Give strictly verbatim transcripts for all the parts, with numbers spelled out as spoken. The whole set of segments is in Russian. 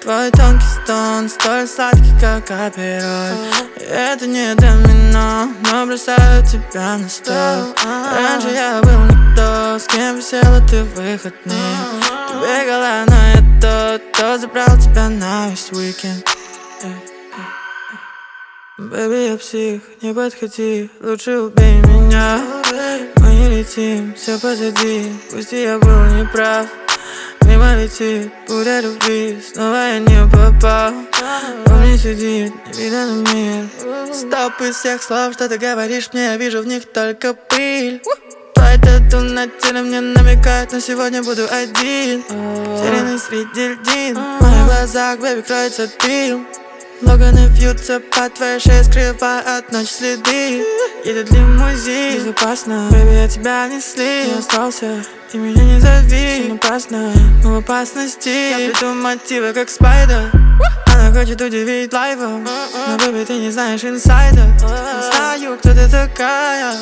Твой тонкий стон столь сладкий, как апероль. Это не домино, но бросаю тебя на стол. Раньше я был не то, с кем висела ты в выходные. Ты бегала, но я тот, кто забрал тебя на весь уикенд. Бэби, я псих, не подходи, лучше убей меня. Мы не летим, все позади, пусть и я был неправ. Мимо летит буря любви, снова я не попал. Он не сидит, невиданный мир. Стоп из всех слов, что ты говоришь мне, я вижу в них только пыль. Твой тату на теле мне намекает, но сегодня буду один. Терянный среди льдин, в моих глазах, бэби, кроется дым. Логаны вьются по твоей шее, скрывая от ночи следы. Едет лимузин, безопасно, бэби, я тебя не слил. Я остался, ты меня не зови, все напрасно, мы в опасности. Я плету мотивы, как спайдер. Она хочет удивить лайвом, но, бэби, ты не знаешь инсайда. Не знаю, кто ты такая.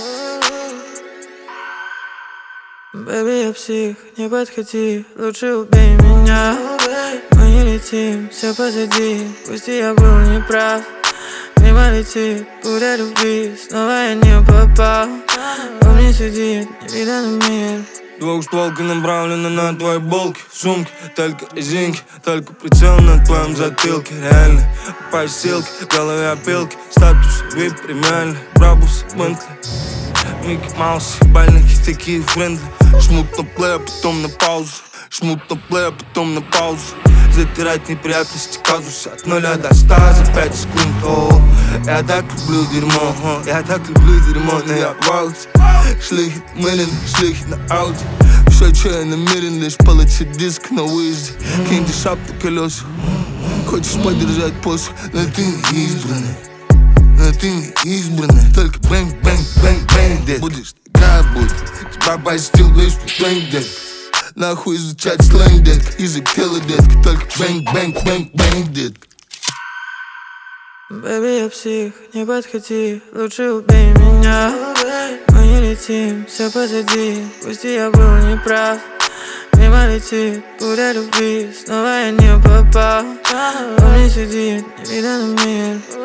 Бэби, я псих, не подходи, лучше убей меня. Мы не летим, все позади, пусть и я был неправ. Мимо летит буря любви, снова я не попал. Он не сидит, невиданный мир. Двухстволка направлена на твои булки, сумки, только резинки, только прицел на твоем затылке. Реально, по силке, в голове опилки, статус вип премиальный, брабус, Бентли, Микки Маус, бальники такие френдли. Жмут на плей, а потом на паузу, жмут на плей, а потом на паузу. Затирать неприятности казуса от нуля до ста за пять секунд. О, я так люблю дерьмо, о, я так люблю дерьмо, но я в ауте. Шлихи мылен, шлихи на ауди. Все, что я намерен, лишь получить диск на выезде. Кинь шапку колеса, хочешь подержать посох, но ты не избранный. Но ты не избранный, только бэнг, бэнг, бэнг, бэнг, дед. Будешь играть, будет, тебя постил весь бэнг, дед. Нахуй изучать сленг, детка, язык тела, детка, только бэнг, бэнг, бэнг, бэнг, детка. Бэби, я псих, не подходи, лучше убей меня. Мы не летим, все позади, пусть и я был неправ. Мимо летит буря любви, снова я не попал. Он не сидит, невиданный мир.